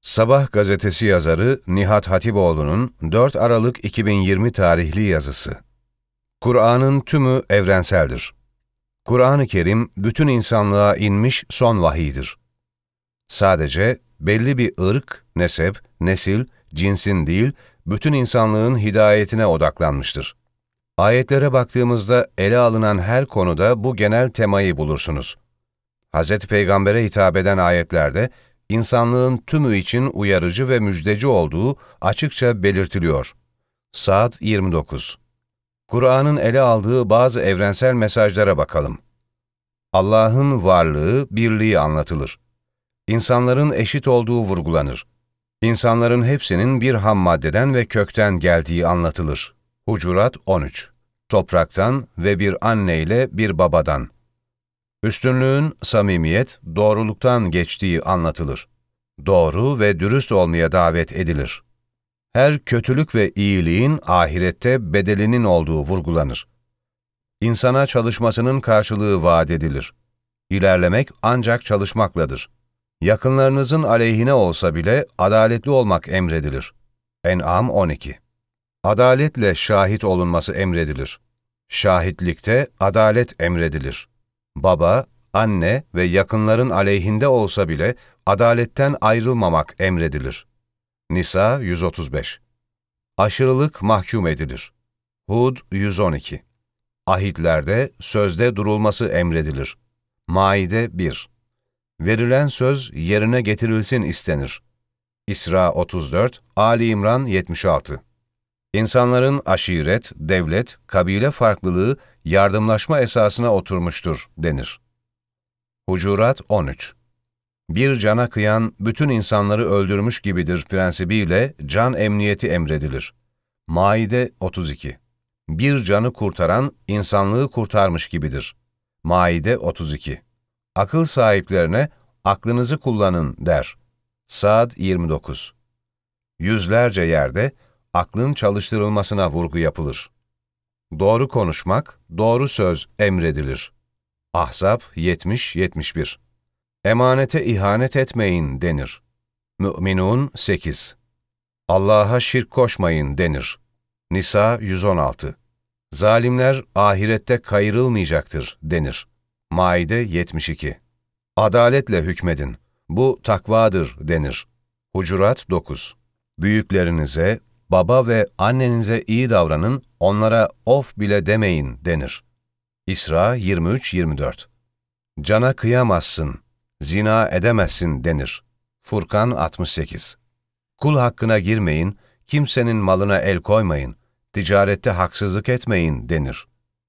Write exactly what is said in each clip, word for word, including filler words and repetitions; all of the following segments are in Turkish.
Sabah gazetesi yazarı Nihat Hatipoğlu'nun dört Aralık iki bin yirmi tarihli yazısı. Kur'an'ın tümü evrenseldir. Kur'an-ı Kerim bütün insanlığa inmiş son vahiydir. Sadece belli bir ırk, nesep, nesil, cinsin değil, bütün insanlığın hidayetine odaklanmıştır. Ayetlere baktığımızda ele alınan her konuda bu genel temayı bulursunuz. Hazreti Peygamber'e hitap eden ayetlerde, insanlığın tümü için uyarıcı ve müjdeci olduğu açıkça belirtiliyor. Saat yirmi dokuz. Kur'an'ın ele aldığı bazı evrensel mesajlara bakalım. Allah'ın varlığı, birliği anlatılır. İnsanların eşit olduğu vurgulanır. İnsanların hepsinin bir ham maddeden ve kökten geldiği anlatılır. Hucurat on üç. Topraktan ve bir anneyle bir babadan. Üstünlüğün samimiyet, doğruluktan geçtiği anlatılır. Doğru ve dürüst olmaya davet edilir. Her kötülük ve iyiliğin ahirette bedelinin olduğu vurgulanır. İnsana çalışmasının karşılığı vaat edilir. İlerlemek ancak çalışmakladır. Yakınlarınızın aleyhine olsa bile adaletli olmak emredilir. En'am on iki. Adaletle şahit olunması emredilir. Şahitlikte adalet emredilir. Baba, anne ve yakınların aleyhinde olsa bile adaletten ayrılmamak emredilir. Nisa yüz otuz beş. Aşırılık mahkum edilir. Hud yüz on iki. Ahitlerde, sözde durulması emredilir. Maide bir. Verilen söz yerine getirilsin istenir. İsra otuz dört, Ali İmran yetmiş altı. İnsanların aşiret, devlet, kabile farklılığı yardımlaşma esasına oturmuştur denir. Hucurat on üç. Bir cana kıyan bütün insanları öldürmüş gibidir prensibiyle can emniyeti emredilir. Maide otuz iki. Bir canı kurtaran insanlığı kurtarmış gibidir. Maide otuz iki. Akıl sahiplerine aklınızı kullanın der. Saat yirmi dokuz. Yüzlerce yerde aklın çalıştırılmasına vurgu yapılır. Doğru konuşmak, doğru söz emredilir. Ahzab yetmiş yetmiş bir. Emanete ihanet etmeyin denir. Mü'minun sekiz. Allah'a şirk koşmayın denir. Nisa yüz on altı. Zalimler ahirette kayırılmayacaktır denir. Maide yetmiş iki. Adaletle hükmedin, bu takvadır denir. Hucurat dokuz. Büyüklerinize, baba ve annenize iyi davranın, onlara of bile demeyin denir. İsra yirmi üç yirmi dört. Cana kıyamazsın, zina edemezsin denir. Furkan altmış sekiz. Kul hakkına girmeyin, kimsenin malına el koymayın, ticarette haksızlık etmeyin denir.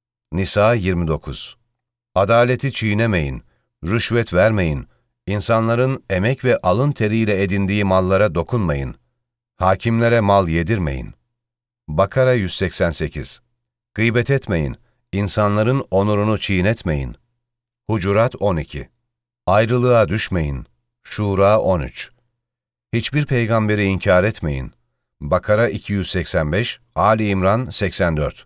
Nisa yirmi dokuz. Adaleti çiğnemeyin, rüşvet vermeyin, insanların emek ve alın teriyle edindiği mallara dokunmayın, hakimlere mal yedirmeyin. Bakara yüz seksen sekiz. Gıybet etmeyin, insanların onurunu çiğnetmeyin. Hucurat on iki. Ayrılığa düşmeyin. Şura on üç. Hiçbir peygamberi inkar etmeyin. Bakara iki yüz seksen beş, Ali İmran seksen dört.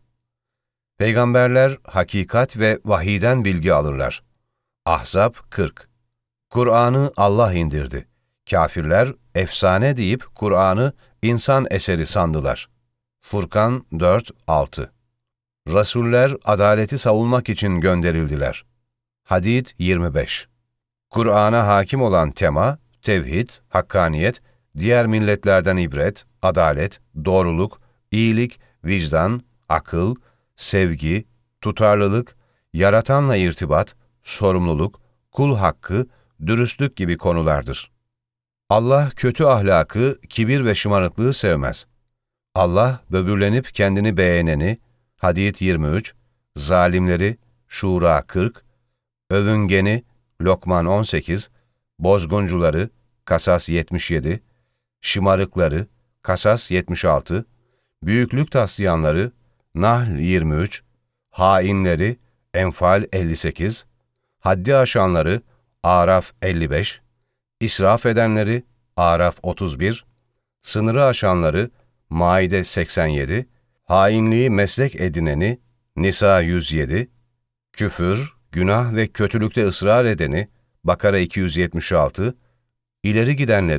Peygamberler hakikat ve vahiyden bilgi alırlar. Ahzab kırk. Kur'an'ı Allah indirdi. Kafirler efsane deyip Kur'an'ı insan eseri sandılar. Furkan dört altı. Rasuller adaleti savunmak için gönderildiler. Hadid yirmi beş. Kur'an'a hakim olan tema, tevhid, hakkaniyet, diğer milletlerden ibret, adalet, doğruluk, iyilik, vicdan, akıl, sevgi, tutarlılık, yaratanla irtibat, sorumluluk, kul hakkı, dürüstlük gibi konulardır. Allah kötü ahlakı, kibir ve şımarıklığı sevmez. Allah böbürlenip kendini beğeneni, Hadid yirmi üç, zalimleri, Şura kırk, övüngeni, Lokman on sekiz, bozguncuları, Kasas yetmiş yedi, şımarıkları, Kasas yetmiş altı, büyüklük taslayanları, Nahl yirmi üç, hainleri, Enfal elli sekiz, haddi aşanları, Araf elli beş, israf edenleri, Araf otuz bir, sınırı aşanları, Maide seksen yedi, hainliği meslek edineni, Nisa yüz yedi, küfür, günah ve kötülükte ısrar edeni, Bakara iki yüz yetmiş altı, ileri gidenleri,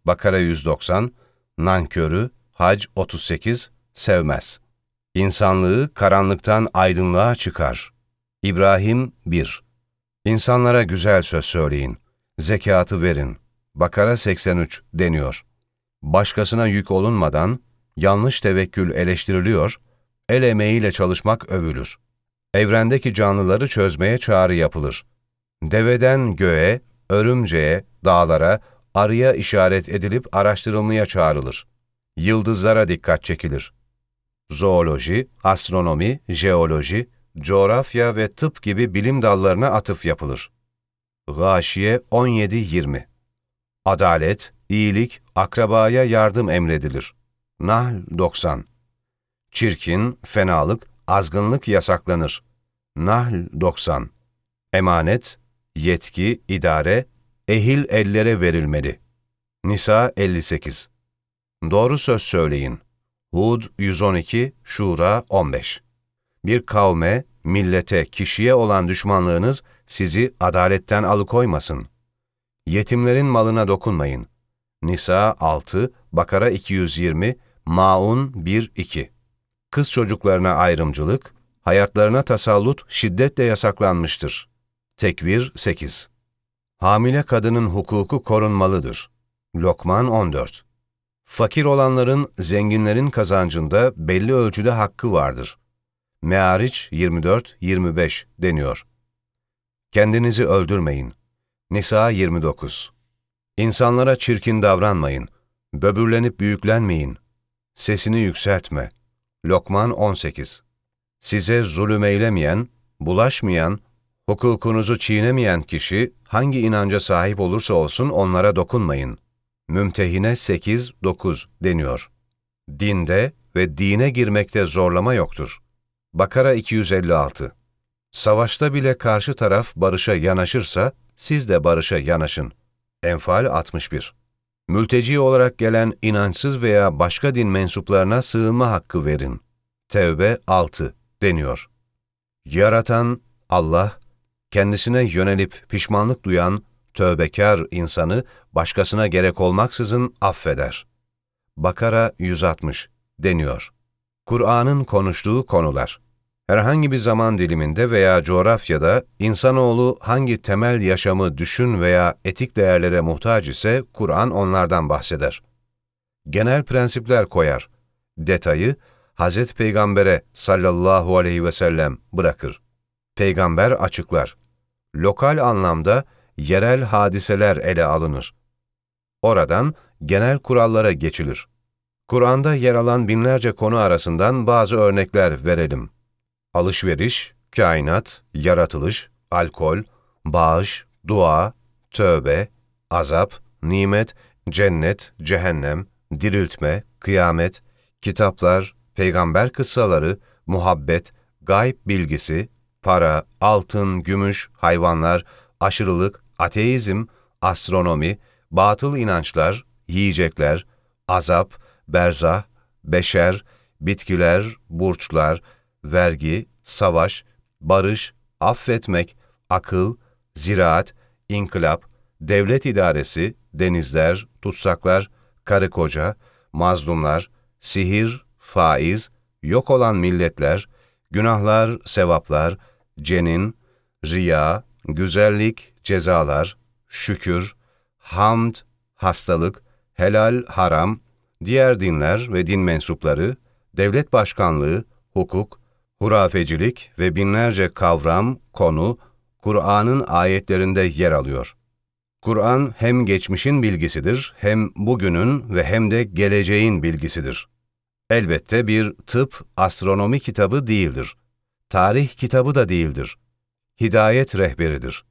Bakara yüz doksan, nankörü, Hac otuz sekiz, sevmez. İnsanlığı karanlıktan aydınlığa çıkar. İbrahim bir. İnsanlara güzel söz söyleyin, zekatı verin. Bakara seksen üç deniyor. Başkasına yük olunmadan, yanlış tevekkül eleştiriliyor, el emeğiyle çalışmak övülür. Evrendeki canlıları çözmeye çağrı yapılır. Deveden göğe, örümceğe, dağlara, arıya işaret edilip araştırılmaya çağrılır. Yıldızlara dikkat çekilir. Zooloji, astronomi, jeoloji, coğrafya ve tıp gibi bilim dallarına atıf yapılır. Gâşiye on yedi yirmi. Adalet, iyilik, akrabaya yardım emredilir. Nahl doksan. Çirkin, fenalık, azgınlık yasaklanır. Nahl doksan. Emanet, yetki, idare, ehil ellere verilmeli. Nisa elli sekiz. Doğru söz söyleyin. Hud yüz on iki, Şura on beş. Bir kavme, millete, kişiye olan düşmanlığınız sizi adaletten alıkoymasın. Yetimlerin malına dokunmayın. Nisa altı, Bakara iki yüz yirmi, Maun bir iki. Kız çocuklarına ayrımcılık, hayatlarına tasallut şiddetle yasaklanmıştır. Tekvir sekiz. Hamile kadının hukuku korunmalıdır. Lokman on dört. Fakir olanların, zenginlerin kazancında belli ölçüde hakkı vardır. Meâriç yirmi dört yirmi beş deniyor. Kendinizi öldürmeyin. Nisa yirmi dokuz. İnsanlara çirkin davranmayın. Böbürlenip büyüklenmeyin. Sesini yükseltme. Lokman on sekiz. Size zulüm eylemeyen, bulaşmayan, hukukunuzu çiğnemeyen kişi hangi inanca sahip olursa olsun onlara dokunmayın. Mümtehine sekiz dokuz deniyor. Dinde ve dine girmekte zorlama yoktur. Bakara iki yüz elli altı. Savaşta bile karşı taraf barışa yanaşırsa, siz de barışa yanaşın. Enfal altmış bir. Mülteci olarak gelen inançsız veya başka din mensuplarına sığınma hakkı verin. Tevbe altı deniyor. Yaratan Allah, kendisine yönelip pişmanlık duyan, tövbekar insanı başkasına gerek olmaksızın affeder. Bakara yüz altmış deniyor. Kur'an'ın konuştuğu konular. Herhangi bir zaman diliminde veya coğrafyada insanoğlu hangi temel yaşamı, düşün veya etik değerlere muhtaç ise Kur'an onlardan bahseder. Genel prensipler koyar. Detayı Hazreti Peygamber'e sallallahu aleyhi ve sellem bırakır. Peygamber açıklar. Lokal anlamda yerel hadiseler ele alınır. Oradan genel kurallara geçilir. Kur'an'da yer alan binlerce konu arasından bazı örnekler verelim. Alışveriş, kainat, yaratılış, alkol, bağış, dua, tövbe, azap, nimet, cennet, cehennem, diriltme, kıyamet, kitaplar, peygamber kıssaları, muhabbet, gayb bilgisi, para, altın, gümüş, hayvanlar, aşırılık, ateizm, astronomi, batıl inançlar, yiyecekler, azap, berzah, beşer, bitkiler, burçlar, vergi, savaş, barış, affetmek, akıl, ziraat, inkılap, devlet idaresi, denizler, tutsaklar, karı koca, mazlumlar, sihir, faiz, yok olan milletler, günahlar, sevaplar, cenin, riya, güzellik, cezalar, şükür, hamd, hastalık, helal, haram, diğer dinler ve din mensupları, devlet başkanlığı, hukuk, hurafecilik ve binlerce kavram, konu, Kur'an'ın ayetlerinde yer alıyor. Kur'an hem geçmişin bilgisidir, hem bugünün ve hem de geleceğin bilgisidir. Elbette bir tıp, astronomi kitabı değildir. Tarih kitabı da değildir. Hidayet rehberidir.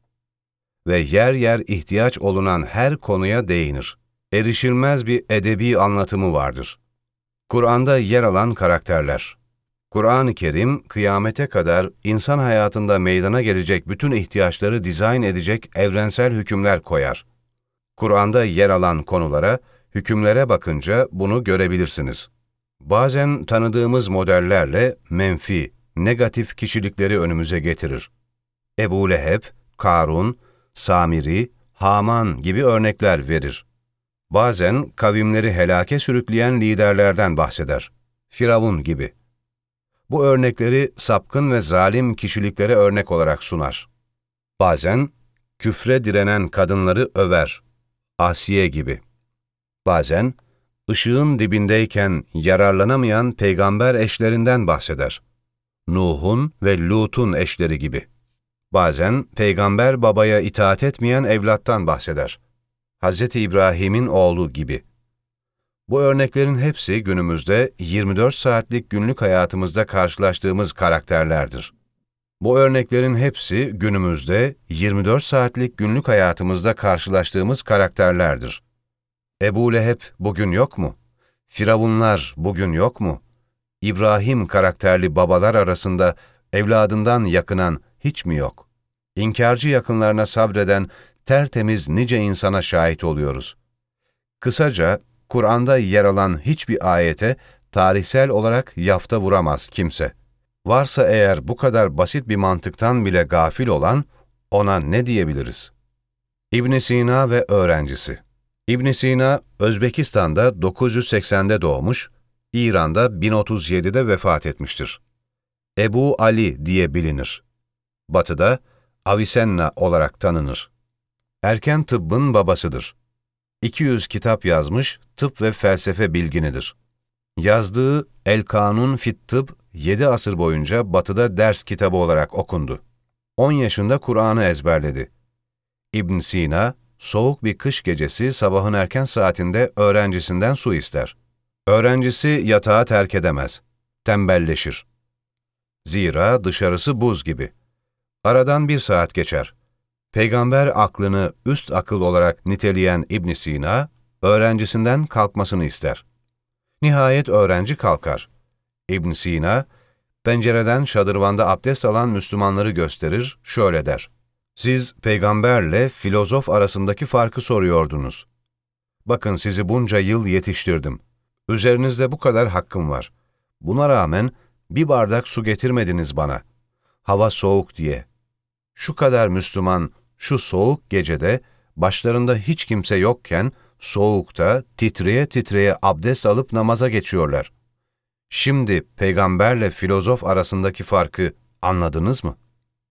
Ve yer yer ihtiyaç olunan her konuya değinir. Erişilmez bir edebi anlatımı vardır. Kur'an'da yer alan karakterler. Kur'an-ı Kerim, kıyamete kadar insan hayatında meydana gelecek bütün ihtiyaçları dizayn edecek evrensel hükümler koyar. Kur'an'da yer alan konulara, hükümlere bakınca bunu görebilirsiniz. Bazen tanıdığımız modellerle menfi, negatif kişilikleri önümüze getirir. Ebu Leheb, Karun, Samiri, Haman gibi örnekler verir. Bazen kavimleri helake sürükleyen liderlerden bahseder. Firavun gibi. Bu örnekleri sapkın ve zalim kişiliklere örnek olarak sunar. Bazen küfre direnen kadınları över. Asiye gibi. Bazen ışığın dibindeyken yararlanamayan peygamber eşlerinden bahseder. Nuh'un ve Lut'un eşleri gibi. Bazen peygamber babaya itaat etmeyen evlattan bahseder. Hazreti İbrahim'in oğlu gibi. Bu örneklerin hepsi günümüzde yirmi dört saatlik günlük hayatımızda karşılaştığımız karakterlerdir. Bu örneklerin hepsi günümüzde yirmi dört saatlik günlük hayatımızda karşılaştığımız karakterlerdir. Ebu Leheb bugün yok mu? Firavunlar bugün yok mu? İbrahim karakterli babalar arasında evladından yakınan hiç mi yok? İnkarcı yakınlarına sabreden tertemiz nice insana şahit oluyoruz. Kısaca, Kur'an'da yer alan hiçbir ayete tarihsel olarak yafta vuramaz kimse. Varsa eğer bu kadar basit bir mantıktan bile gafil olan, ona ne diyebiliriz? İbn Sina ve öğrencisi. İbn Sina, Özbekistan'da dokuz yüz seksende doğmuş, İran'da bin otuz yedide vefat etmiştir. Ebu Ali diye bilinir. Batı'da Avicenna olarak tanınır. Erken tıbbın babasıdır. iki yüz kitap yazmış, tıp ve felsefe bilginidir. Yazdığı El Kanun fit Tıbb, yedi asır boyunca Batı'da ders kitabı olarak okundu. on yaşında Kur'an'ı ezberledi. İbn Sina, soğuk bir kış gecesi sabahın erken saatinde öğrencisinden su ister. Öğrencisi yatağı terk edemez, tembelleşir. Zira dışarısı buz gibi. Aradan bir saat geçer. Peygamber aklını üst akıl olarak niteleyen İbn Sina, öğrencisinden kalkmasını ister. Nihayet öğrenci kalkar. İbn Sina, pencereden şadırvanda abdest alan Müslümanları gösterir, şöyle der: "Siz peygamberle filozof arasındaki farkı soruyordunuz. Bakın sizi bunca yıl yetiştirdim. Üzerinizde bu kadar hakkım var. Buna rağmen bir bardak su getirmediniz bana. Hava soğuk diye. Şu kadar Müslüman, şu soğuk gecede, başlarında hiç kimse yokken, soğukta titreye titreye abdest alıp namaza geçiyorlar. Şimdi peygamberle filozof arasındaki farkı anladınız mı?"